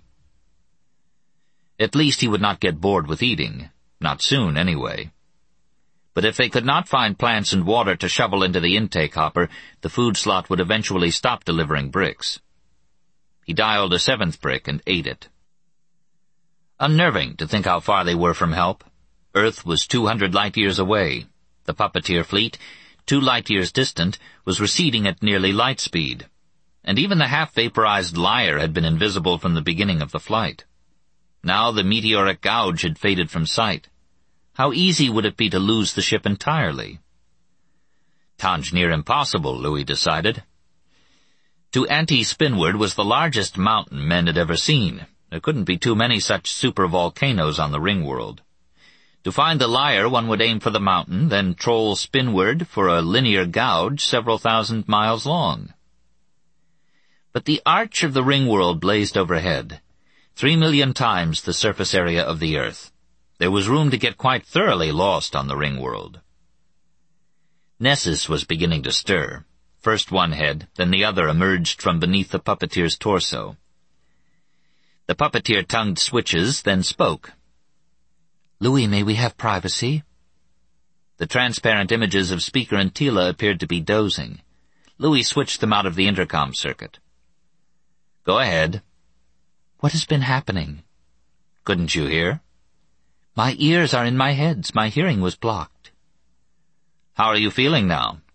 At least he would not get bored with eating. Not soon, anyway. But if they could not find plants and water to shovel into the intake hopper, the food slot would eventually stop delivering bricks. He dialed a 7th brick and ate it. Unnerving to think how far they were from help. Earth was 200 light-years away. The puppeteer fleet, 2 light-years distant, was receding at nearly light speed. And even the half-vaporized Lyre had been invisible from the beginning of the flight. Now the meteoric gouge had faded from sight. How easy would it be to lose the ship entirely? Tanj near impossible, Louis decided. To Anti-Spinward was the largest mountain men had ever seen. There couldn't be too many such supervolcanoes on the ring world. To find the Lyre, one would aim for the mountain, then troll spinward for a linear gouge several thousand miles long. But the arch of the ring world blazed overhead, 3 million times the surface area of the Earth. There was room to get quite thoroughly lost on the ring world. Nessus was beginning to stir. First one head, then the other emerged from beneath the puppeteer's torso. The puppeteer tongued switches, then spoke. "Louis, may we have privacy?" The transparent images of Speaker and Tila appeared to be dozing. Louis switched them out of the intercom circuit. "Go ahead." "What has been happening?" Couldn't you hear? My ears are in my heads. My hearing was blocked. How are you feeling now?